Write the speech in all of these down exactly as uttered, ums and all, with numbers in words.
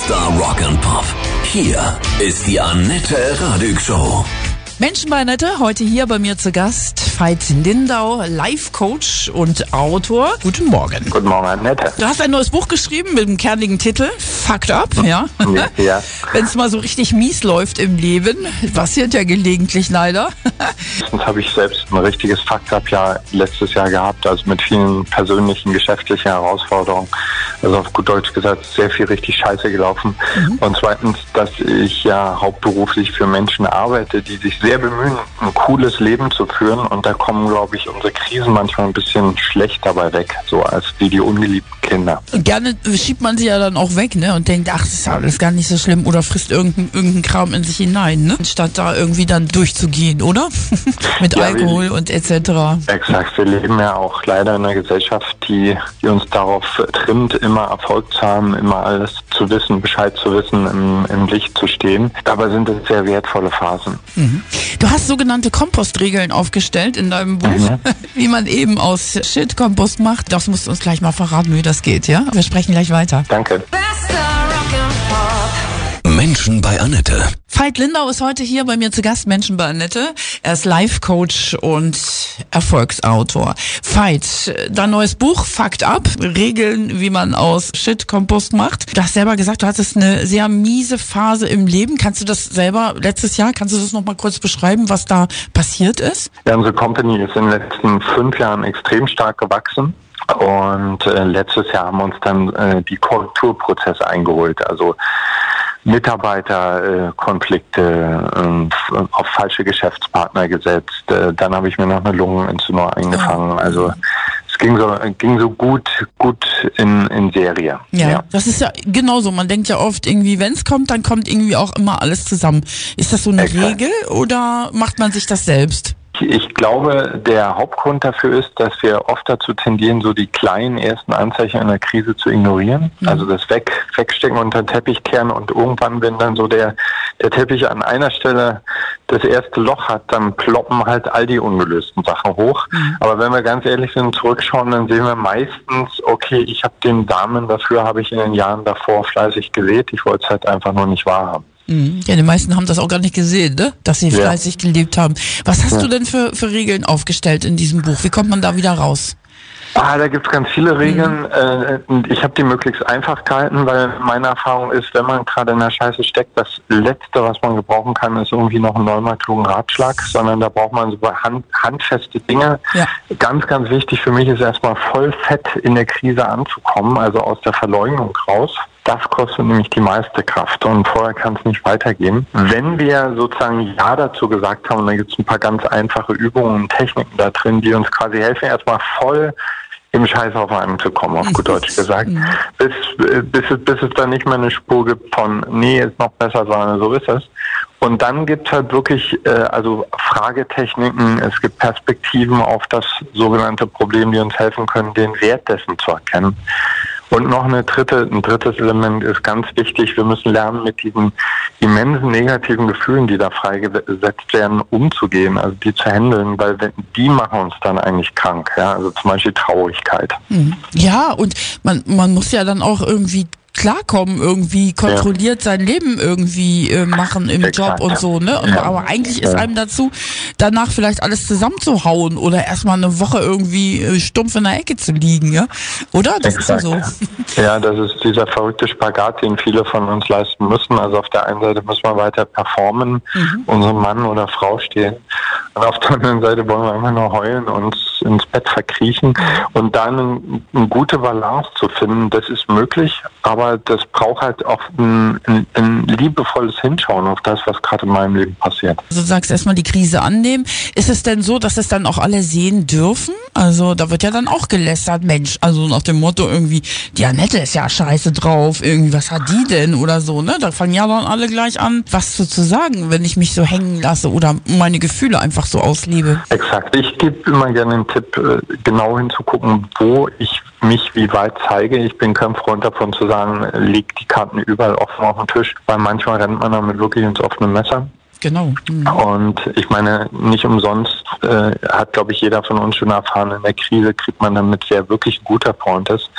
Bester Rock and Pop. Hier ist die Annette Radig Show. Menschen bei Annette, heute hier bei mir zu Gast Veit Lindau, Life-Coach und Autor. Guten Morgen. Guten Morgen, Annette. Du hast ein neues Buch geschrieben mit dem kernigen Titel Fucked Up, ja? Ja. Wenn es mal so richtig mies läuft im Leben, passiert ja gelegentlich leider. Erstens habe ich selbst ein richtiges Fucked Up-Jahr letztes Jahr gehabt, also mit vielen persönlichen, geschäftlichen Herausforderungen. Also auf gut Deutsch gesagt, sehr viel richtig scheiße gelaufen. Mhm. Und zweitens, dass ich ja hauptberuflich für Menschen arbeite, die sich sehr bemühen, ein cooles Leben zu führen. Und da kommen, glaube ich, unsere Krisen manchmal ein bisschen schlecht dabei weg, so als wie die ungeliebten Kinder. Und gerne schiebt man sie ja dann auch weg, ne? Und denkt, ach, das ist alles gar nicht so schlimm, oder frisst irgendeinen irgendein Kram in sich hinein, ne? Anstatt da irgendwie dann durchzugehen, oder? Mit ja, Alkohol wir, und et cetera. Exakt, wir leben ja auch leider in einer Gesellschaft, die, die uns darauf trimmt, immer Erfolg zu haben, immer alles zu wissen, Bescheid zu wissen, im, im Licht zu stehen. Dabei sind es sehr wertvolle Phasen. Mhm. Du hast sogenannte Kompostregeln aufgestellt in deinem Buch, mhm. wie man eben aus Shit Kompost macht. Das musst du uns gleich mal verraten, wie das geht, ja? Wir sprechen gleich weiter. Danke. Menschen bei Annette. Veit Lindau ist heute hier bei mir zu Gast, Menschen bei Annette. Er ist Life-Coach und Erfolgsautor. Veit, dein neues Buch, Fucked Up, Regeln, wie man aus Shit Kompost macht. Du hast selber gesagt, du hattest eine sehr miese Phase im Leben. Kannst du das selber, letztes Jahr, kannst du das nochmal kurz beschreiben, was da passiert ist? Ja, unsere Company ist in den letzten fünf Jahren extrem stark gewachsen. Und äh, letztes Jahr haben wir uns dann äh, die Korrekturprozesse eingeholt. Also Mitarbeiterkonflikte, äh, äh, auf falsche Geschäftspartner gesetzt. Äh, dann habe ich mir noch eine Lungenentzündung eingefangen. Also es ging so, ging so gut, gut in, in Serie. Ja, ja, das ist ja genauso. Man denkt ja oft irgendwie, wenn es kommt, dann kommt irgendwie auch immer alles zusammen. Ist das so eine Exakt. Regel oder macht man sich das selbst? Ich glaube, der Hauptgrund dafür ist, dass wir oft dazu tendieren, so die kleinen ersten Anzeichen einer Krise zu ignorieren. Mhm. Also das Weg, Wegstecken, unter den Teppich kehren, und irgendwann, wenn dann so der, der Teppich an einer Stelle das erste Loch hat, dann ploppen halt all die ungelösten Sachen hoch. Mhm. Aber wenn wir ganz ehrlich sind, zurückschauen, dann sehen wir meistens, okay, ich habe den Samen dafür, habe ich in den Jahren davor fleißig gesät. Ich wollte es halt einfach nur nicht wahrhaben. Ja, die meisten haben das auch gar nicht gesehen, ne? Dass sie fleißig ja. gelebt haben. Was hast ja. du denn für, für Regeln aufgestellt in diesem Buch? Wie kommt man da wieder raus? Ah, da gibt's ganz viele Regeln. Mhm. Ich habe die möglichst einfach gehalten, weil meine Erfahrung ist, wenn man gerade in der Scheiße steckt, das Letzte, was man gebrauchen kann, ist irgendwie noch ein neunmal klugen Ratschlag, sondern da braucht man so hand, handfeste Dinge. Ja. Ganz, ganz wichtig für mich ist erstmal voll fett in der Krise anzukommen, also aus der Verleugnung raus. Das kostet nämlich die meiste Kraft, und vorher kann es nicht weitergehen. Wenn wir sozusagen Ja dazu gesagt haben, dann gibt es ein paar ganz einfache Übungen und Techniken da drin, die uns quasi helfen, erstmal voll im Scheiß auf einen zu kommen, auf gut Deutsch gesagt. Mhm. Bis, bis, es, bis es dann nicht mehr eine Spur gibt von, nee, ist noch besser, sondern so ist es. Und dann gibt es halt wirklich äh, also Fragetechniken, es gibt Perspektiven auf das sogenannte Problem, die uns helfen können, den Wert dessen zu erkennen. Und noch eine dritte, ein drittes Element ist ganz wichtig. Wir müssen lernen, mit diesen immensen negativen Gefühlen, die da freigesetzt werden, umzugehen, also die zu handeln, weil die machen uns dann eigentlich krank. Ja? Also zum Beispiel Traurigkeit. Ja, und man, man muss ja dann auch irgendwie klarkommen, irgendwie kontrolliert ja. sein Leben irgendwie äh, machen im Exakt. Job und so, ne? Und, ja. Aber eigentlich ist ja. einem dazu, danach vielleicht alles zusammenzuhauen oder erstmal eine Woche irgendwie äh, stumpf in der Ecke zu liegen, ja? Oder? Das Exakt. Ist ja so. Ja, das ist dieser verrückte Spagat, den viele von uns leisten müssen. Also auf der einen Seite müssen wir weiter performen, mhm. unserem Mann oder Frau stehen. Und auf der anderen Seite wollen wir einfach nur heulen und uns ins Bett verkriechen. Und dann eine, eine gute Balance zu finden, das ist möglich, aber das braucht halt auch ein, ein, ein liebevolles Hinschauen auf das, was gerade in meinem Leben passiert. Also du sagst erstmal die Krise annehmen. Ist es denn so, dass es dann auch alle sehen dürfen? Also da wird ja dann auch gelästert, Mensch, also nach dem Motto irgendwie, die Annette ist ja scheiße drauf, irgendwie, was hat die denn oder so, ne? Da fangen ja dann alle gleich an, was zu, zu sagen, wenn ich mich so hängen lasse oder meine Gefühle einfach so auslebe. Exakt. Ich gebe immer gerne den Tipp, genau hinzugucken, wo ich mich wie weit zeige. Ich bin kein Freund davon zu sagen, leg die Karten überall offen auf den Tisch, weil manchmal rennt man damit wirklich ins offene Messer. Genau. Mhm. Und ich meine, nicht umsonst äh, hat, glaube ich, jeder von uns schon erfahren, in der Krise kriegt man damit, wer wirklich ein guter Freund ist.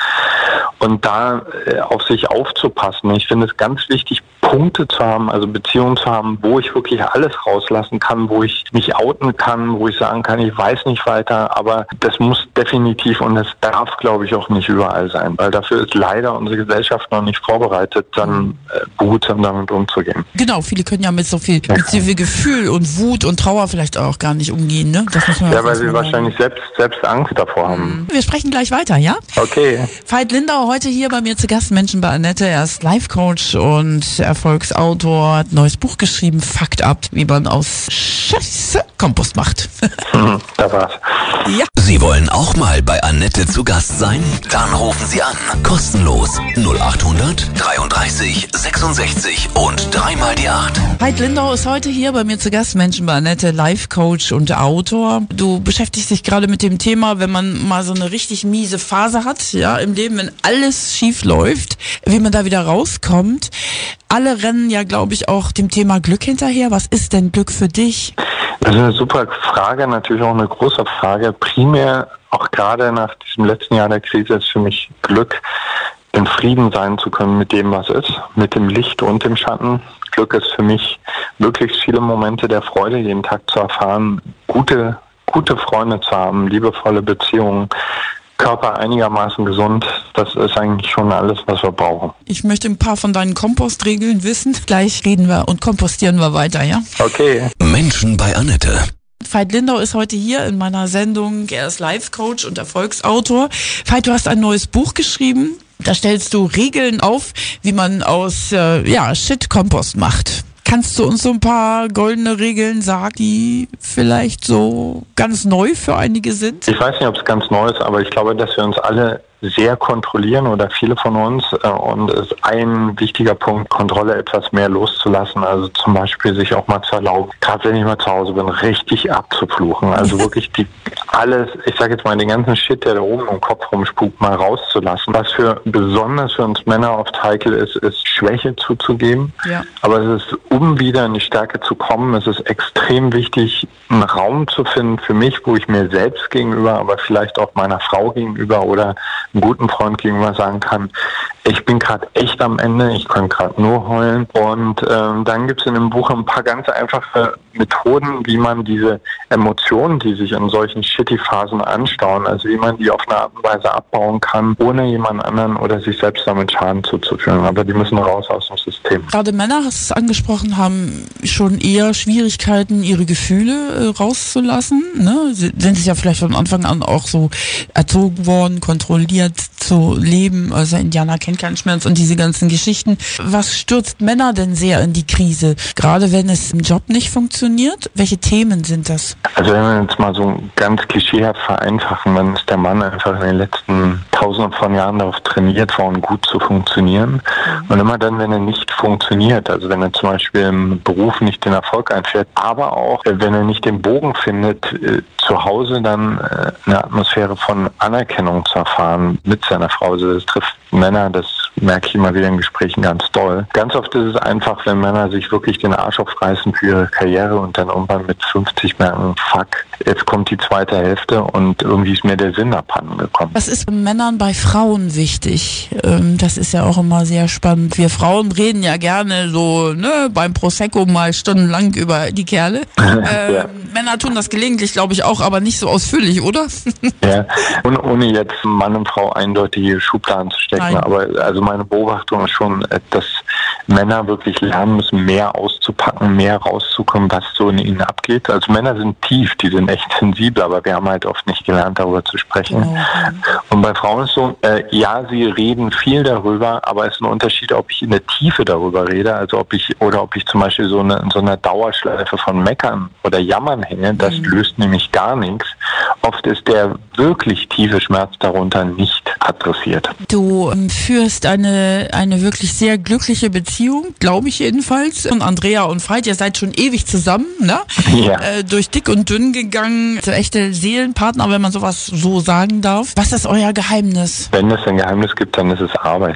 Und da äh, auf sich aufzupassen. Ich finde es ganz wichtig, Punkte zu haben, also Beziehungen zu haben, wo ich wirklich alles rauslassen kann, wo ich mich outen kann, wo ich sagen kann, ich weiß nicht weiter, aber das muss definitiv und das darf, glaube ich, auch nicht überall sein, weil dafür ist leider unsere Gesellschaft noch nicht vorbereitet, dann äh, behutsam damit umzugehen. Genau, viele können ja mit so viel, mit so viel Gefühl und Wut und Trauer vielleicht auch gar nicht umgehen, ne? Das muss man ja, weil sie wahrscheinlich selbst, selbst Angst davor haben. Wir sprechen gleich weiter, ja? Okay. Veit Lindau heute hier bei mir zu Gast, Menschen bei Annette. Er ist Life-Coach und Erfolgsautor, hat ein neues Buch geschrieben, Fakt ab, wie man aus Scheiße Kompost macht. Hm, da war's. Ja. Sie wollen auch mal bei Annette zu Gast sein? Dann rufen Sie an. Kostenlos. null acht hundert dreiunddreißig sechsundsechzig und dreimal die acht. Veit Lindau ist heute hier bei mir zu Gast, Menschen bei Annette, Life-Coach und Autor. Du beschäftigst dich gerade mit dem Thema, wenn man mal so eine richtig miese Phase hat, ja, im Leben, wenn alles schief läuft, wie man da wieder rauskommt. Alle rennen ja, glaube ich, auch dem Thema Glück hinterher. Was ist denn Glück für dich? Das ist eine super Frage, natürlich auch eine große Frage. Primär, auch gerade nach diesem letzten Jahr der Krise, ist für mich Glück, in Frieden sein zu können mit dem, was ist, mit dem Licht und dem Schatten. Glück ist für mich, möglichst viele Momente der Freude jeden Tag zu erfahren, gute, gute Freunde zu haben, liebevolle Beziehungen, Körper einigermaßen gesund, das ist eigentlich schon alles, was wir brauchen. Ich möchte ein paar von deinen Kompostregeln wissen. Gleich reden wir und kompostieren wir weiter, ja? Okay. Menschen bei Annette. Veit Lindau ist heute hier in meiner Sendung. Er ist Life-Coach und Erfolgsautor. Veit, du hast ein neues Buch geschrieben. Da stellst du Regeln auf, wie man aus äh, ja, Shit Kompost macht. Kannst du uns so ein paar goldene Regeln sagen, die vielleicht so ganz neu für einige sind? Ich weiß nicht, ob es ganz neu ist, aber ich glaube, dass wir uns alle sehr kontrollieren oder viele von uns äh, und es ist ein wichtiger Punkt, Kontrolle etwas mehr loszulassen, also zum Beispiel sich auch mal zu erlauben, gerade wenn ich mal zu Hause bin, richtig abzufluchen, also wirklich die alles, ich sage jetzt mal den ganzen Shit, der da oben im Kopf rumspukt, mal rauszulassen. Was für besonders für uns Männer oft heikel ist, ist Schwäche zuzugeben, ja. Aber es ist, um wieder in die Stärke zu kommen, es ist extrem wichtig, einen Raum zu finden für mich, wo ich mir selbst gegenüber, aber vielleicht auch meiner Frau gegenüber oder einem guten Freund gegenüber sagen kann, ich bin gerade echt am Ende, ich kann gerade nur heulen. Und ähm, dann gibt es in dem Buch ein paar ganz einfache Methoden, wie man diese Emotionen, die sich in solchen Shitty-Phasen anstauen, also wie man die auf eine Art und Weise abbauen kann, ohne jemand anderen oder sich selbst damit Schaden zuzuführen. Aber die müssen raus aus dem System. Gerade Männer, hast du es angesprochen, haben schon eher Schwierigkeiten, ihre Gefühle äh, rauszulassen. Ne? Sie sind sich ja vielleicht von Anfang an auch so erzogen worden, kontrolliert zu leben. Also Indianer kennt keinen Schmerz und diese ganzen Geschichten. Was stürzt Männer denn sehr in die Krise? Gerade wenn es im Job nicht funktioniert? Welche Themen sind das? Also wenn wir jetzt mal so ganz klischeehaft vereinfachen, dann ist der Mann einfach in den letzten Tausenden von Jahren darauf trainiert worden, gut zu funktionieren. Mhm. Und immer dann, wenn er nicht funktioniert, also wenn er zum Beispiel im Beruf nicht den Erfolg einfährt, aber auch, wenn er nicht den Bogen findet, äh, zu Hause dann äh, eine Atmosphäre von Anerkennung zu erfahren mit seiner Frau. Also das trifft Männer, das merke ich immer wieder in Gesprächen ganz doll. Ganz oft ist es einfach, wenn Männer sich wirklich den Arsch aufreißen für ihre Karriere und dann irgendwann mit fünfzig merken, fuck, jetzt kommt die zweite Hälfte und irgendwie ist mir der Sinn abhanden gekommen. Was ist bei Männern bei Frauen wichtig? Das ist ja auch immer sehr spannend. Wir Frauen reden ja gerne so ne, beim Prosecco mal stundenlang über die Kerle. ähm, ja. Männer tun das gelegentlich, glaube ich, auch, aber nicht so ausführlich, oder? Ja, und ohne jetzt Mann und Frau eindeutige Schubladen zu stecken. Nein. Aber also meine Beobachtung ist schon, dass Männer wirklich lernen müssen, mehr auszupacken, mehr rauszukommen, was so in ihnen abgeht. Also Männer sind tief, die sind echt sensibel, aber wir haben halt oft nicht gelernt, darüber zu sprechen. Genau. Und bei Frauen ist so, äh, ja, sie reden viel darüber, aber es ist ein Unterschied, ob ich in der Tiefe darüber rede, also ob ich, oder ob ich zum Beispiel so eine, in so einer Dauerschleife von Meckern oder Jammern hänge, das mhm. löst nämlich gar nichts. Oft ist der wirklich tiefe Schmerz darunter nicht adressiert. Du ähm, führst eine, eine wirklich sehr glückliche Beziehung, glaube ich jedenfalls. Und Andrea und Veit, ihr seid schon ewig zusammen, ne? Ja. Äh, durch dick und dünn gegangen, so echte Seelenpartner, wenn man sowas so sagen darf. Was ist euer Geheimnis? Wenn es ein Geheimnis gibt, dann ist es Arbeit.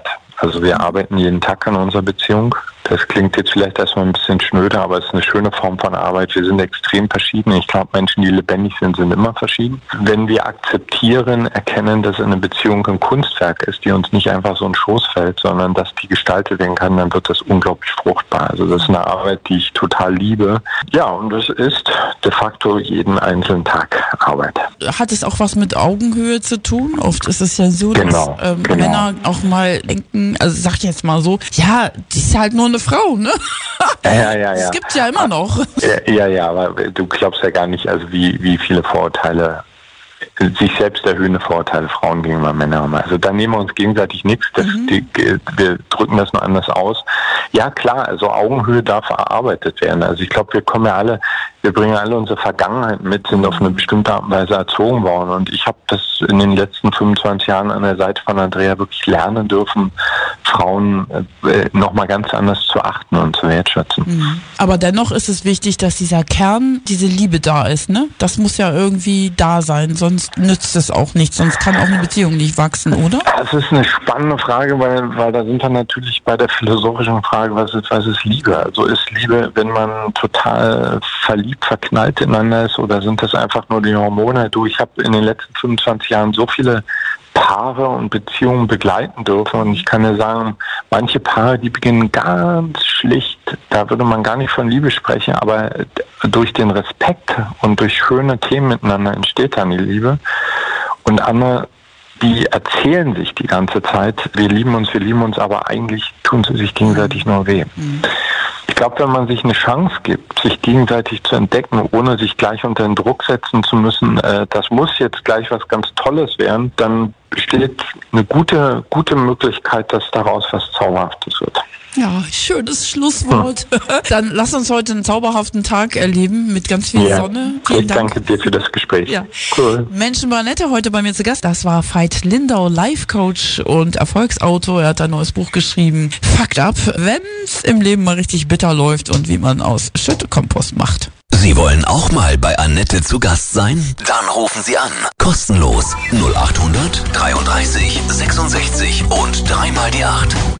Also wir arbeiten jeden Tag an unserer Beziehung. Das klingt jetzt vielleicht erstmal ein bisschen schnöde, aber es ist eine schöne Form von Arbeit. Wir sind extrem verschieden. Ich glaube, Menschen, die lebendig sind, sind immer verschieden. Wenn wir akzeptieren, erkennen, dass eine Beziehung ein Kunstwerk ist, die uns nicht einfach so in den Schoß fällt, sondern dass die gestaltet werden kann, dann wird das unglaublich fruchtbar. Also das ist eine Arbeit, die ich total liebe. Ja, und das ist de facto jeden einzelnen Tag Arbeit. Hat es auch was mit Augenhöhe zu tun? Oft ist es ja so, Genau, dass ähm, genau. Männer auch mal denken, also sag ich jetzt mal so, ja, die ist halt nur eine Frau, ne? Ja, ja, ja. Das gibt's ja immer noch. Ja, ja, ja, aber du glaubst ja gar nicht, also wie, wie viele Vorurteile, sich selbst erhöhende Vorurteile Frauen gegenüber Männern haben. Also da nehmen wir uns gegenseitig nichts, das, Mhm. die, wir drücken das nur anders aus. Ja klar, also Augenhöhe darf erarbeitet werden. Also ich glaube, wir kommen ja alle, wir bringen alle unsere Vergangenheit mit, sind auf eine bestimmte Art und Weise erzogen worden. Und ich habe das in den letzten fünfundzwanzig Jahren an der Seite von Andrea wirklich lernen dürfen, Frauen äh, nochmal ganz anders zu achten und zu wertschätzen. Mhm. Aber dennoch ist es wichtig, dass dieser Kern, diese Liebe da ist, ne? Das muss ja irgendwie da sein, sonst nützt es auch nichts, sonst kann auch eine Beziehung nicht wachsen, oder? Das ist eine spannende Frage, weil, weil da sind wir natürlich bei der philosophischen Frage, was ist, was ist Liebe? Also ist Liebe, wenn man total verliebt, verknallt ineinander ist, oder sind das einfach nur die Hormone? Du, ich habe in den letzten fünfundzwanzig Jahren so viele Paare und Beziehungen begleiten dürfen, und ich kann dir sagen, manche Paare, die beginnen ganz schlicht, da würde man gar nicht von Liebe sprechen, aber durch den Respekt und durch schöne Themen miteinander entsteht dann die Liebe. Und andere, die erzählen sich die ganze Zeit, wir lieben uns, wir lieben uns, aber eigentlich tun sie sich gegenseitig nur weh. Mhm. Ich glaube, wenn man sich eine Chance gibt, sich gegenseitig zu entdecken, ohne sich gleich unter den Druck setzen zu müssen, äh, das muss jetzt gleich was ganz Tolles werden, dann besteht eine gute, gute Möglichkeit, dass daraus was Zauberhaftes wird. Ja, schönes Schlusswort. Hm. Dann lass uns heute einen zauberhaften Tag erleben mit ganz viel ja. Sonne. Vielen ich Dank. danke dir für das Gespräch. Ja. Cool. Menschen bei Annette heute bei mir zu Gast. Das war Veit Lindau, Life Coach und Erfolgsautor. Er hat ein neues Buch geschrieben. Fucked Up, wenn's im Leben mal richtig bitter läuft und wie man aus Schüttekompost macht. Sie wollen auch mal bei Annette zu Gast sein? Dann rufen Sie an. Kostenlos null acht hundert dreiunddreißig sechsundsechzig und dreimal die acht.